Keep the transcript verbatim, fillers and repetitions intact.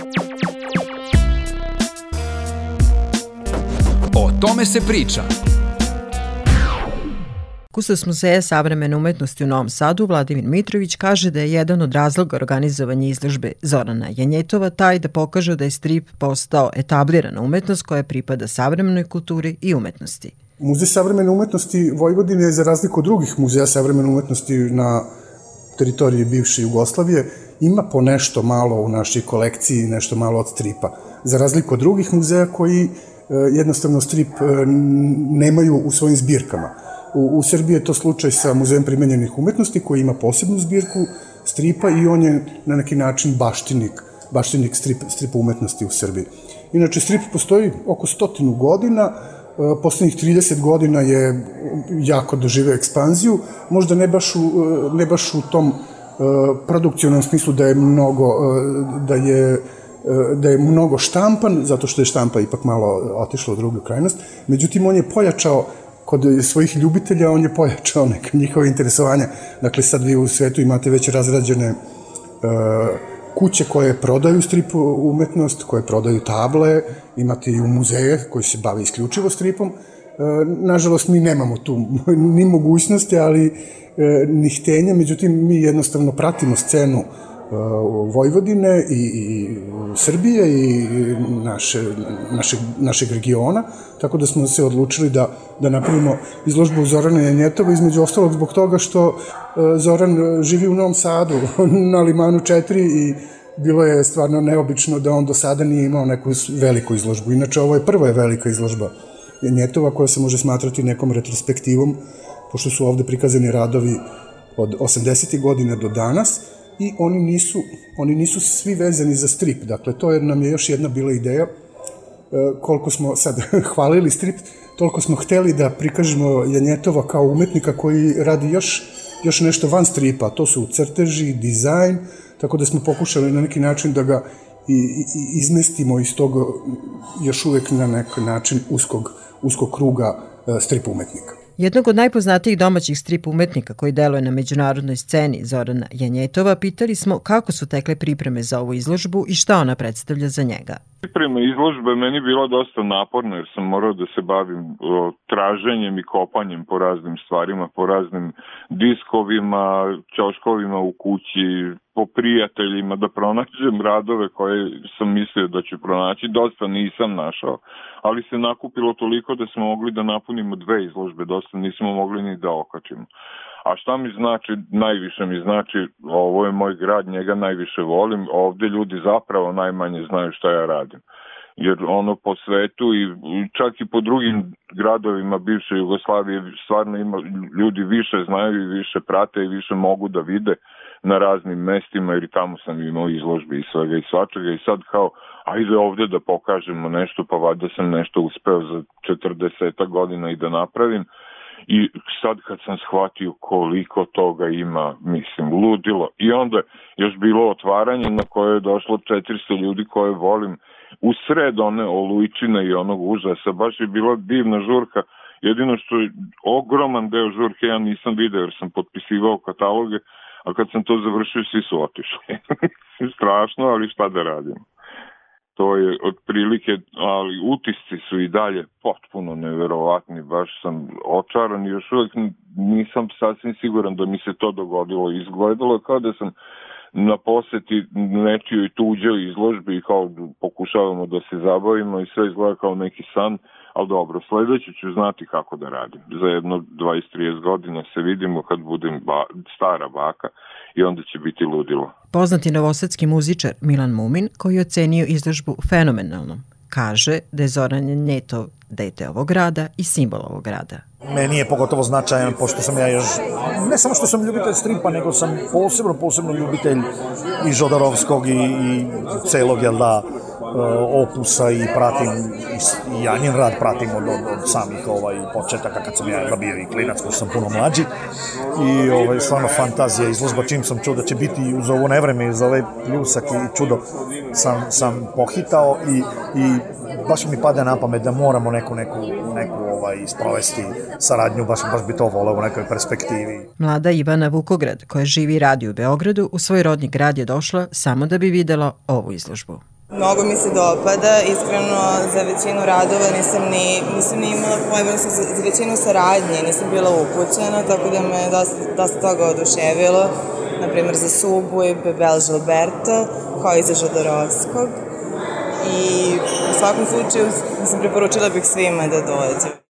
O tome se priča. Kustos Muzeja savremene umetnosti u Novom Sadu, Vladimir Mitrović, kaže da je jedan od razloga organizovanja izložbe Zorana Janjetova taj da pokaže da je strip postao etablirana umetnost koja pripada savremenoj kulturi i umetnosti. Muzej savremene umetnosti Vojvodine je, za razliku od drugih muzeja savremene umetnosti na teritoriji bivše Jugoslavije, ima po nešto malo u našoj kolekciji, nešto malo od stripa. Za razliku od drugih muzeja koji jednostavno strip nemaju u svojim zbirkama. U, u Srbiji je to slučaj sa Muzejem primenjenih umetnosti koji ima posebnu zbirku stripa i on je na neki način baštinik, baštinik strip, stripa umetnosti u Srbiji. Inače, strip postoji oko stotinu godina, poslednjih trideset godina je jako doživeo ekspanziju, možda ne baš u, ne baš u tom produkcionalnom smislu da je mnogo, da je da je mnogo štampan, zato što je štampa ipak malo otišla u drugu krajnost, međutim on je pojačao kod svojih ljubitelja, on je pojačao neka njihova interesovanja. Dakle, sad vi u svetu imate već razrađene kuće koje prodaju strip umetnost, koje prodaju table, imate i u muzeje koji se bave isključivo stripom. Nažalost, mi nemamo tu ni mogućnosti, ali ni htenja, međutim, mi jednostavno pratimo scenu Vojvodine i, i Srbije i naše, naše, našeg regiona, tako da smo se odlučili da, da napravimo izložbu Zorana Janjetova, između ostalog zbog toga što Zoran živi u Novom Sadu na Limanu četiri i bilo je stvarno neobično da on do sada nije imao neku veliku izložbu. Inače, ovo je prva je velika izložba Janjetova koja se može smatrati nekom retrospektivom, pošto su ovde prikazani radovi od osamdesetih godina do danas, i oni nisu, oni nisu svi vezani za strip. Dakle, to je, nam je još jedna bila ideja. Koliko smo sad hvalili strip, toliko smo hteli da prikažemo Janjetova kao umetnika koji radi još, još nešto van stripa. To su crteži, dizajn, tako da smo pokušali na neki način da ga i, i, izmestimo iz toga još uvek na neki način uskog, uskog kruga strip umetnika. Jednog od najpoznatijih domaćih strip umetnika koji deluje na međunarodnoj sceni, Zorana Janjetova, pitali smo kako su tekle pripreme za ovu izložbu i šta ona predstavlja za njega. Priprema izložbe meni bila dosta naporna jer sam morao da se bavim o, traženjem i kopanjem po raznim stvarima, po raznim diskovima, ćoškovima u kući, po prijateljima, da pronađem radove koje sam mislio da ću pronaći. Dosta nisam našao, ali se nakupilo toliko da smo mogli da napunimo dve izložbe, dosta nismo mogli ni da okačimo. A šta mi znači, najviše mi znači, ovo je moj grad, njega najviše volim, ovde ljudi zapravo najmanje znaju šta ja radim. Jer ono po svetu i čak i po drugim gradovima bivše Jugoslavije stvarno ima, ljudi više znaju i više prate i više mogu da vide na raznim mestima, jer tamo sam imao izložbe i svega i svačega i sad kao, ajde ovde da pokažemo nešto, pa valjda sam nešto uspeo za četrdeset godina i da napravim. I sad kad sam shvatio koliko toga ima, mislim, ludilo. I onda još bilo otvaranje na koje je došlo četiristo ljudi koje volim. U sred one olujčine i onog užasa, baš je bila divna žurka. Jedino što je ogroman deo žurke ja nisam video jer sam potpisivao kataloge, a kad sam to završio svi su otišli. Strašno, ali šta da radim. To je otprilike, ali utisci su i dalje potpuno neverovatni, baš sam očaran i još uvijek nisam sasvim siguran da mi se to dogodilo. Izgledalo kao da sam na poseti nečijoj tuđoj izložbi i kao pokušavamo da se zabavimo i sve izgleda kao neki san, ali dobro, sledeće ću znati kako da radim. Za jedno dvadeset do trideset godina se vidimo kad budem ba, stara baka i onda će biti ludilo. Poznati novosadski muzičar Milan Mumin, koji je ocenio izložbu fenomenalnom, kaže da je Zoran Janjetov dete ovog grada i simbol ovog grada. Meni je pogotovo značajan, pošto sam ja još, ne samo što sam ljubitelj stripa, nego sam posebno, posebno ljubitelj i Žodarovskog i, i celog, jel da, opusa i pratim, i ja njen rad pratim od, od, od samih ovaj, početaka kad sam ja bio i klinac, pošto sam puno mlađi. I ovaj, stvarno fantazija, izložba, čim sam čuo da će biti uz ovo nevreme, za ovaj pljusak i čudo, sam, sam pohitao i, i baš mi pada na pamet da moramo neku, neku, neku ovaj, sprovesti saradnju, baš, baš bi to voleo u nekoj perspektivi. Mlada Ivana Vukograd, koja živi i radi u Beogradu, u svoj rodni grad je došla samo da bi videla ovu izložbu. Mnogo mi se dopada, iskreno za većinu radova nisam ni, nisam ni imala pojma, za, za većinu saradnje nisam bila upućena, tako da me dosta, dosta toga oduševilo, naprimjer za Subu i Bebel Gilberto, kao i za Žodorovskog. I u svakom slučaju, mislim, preporučila bih svima da dođu.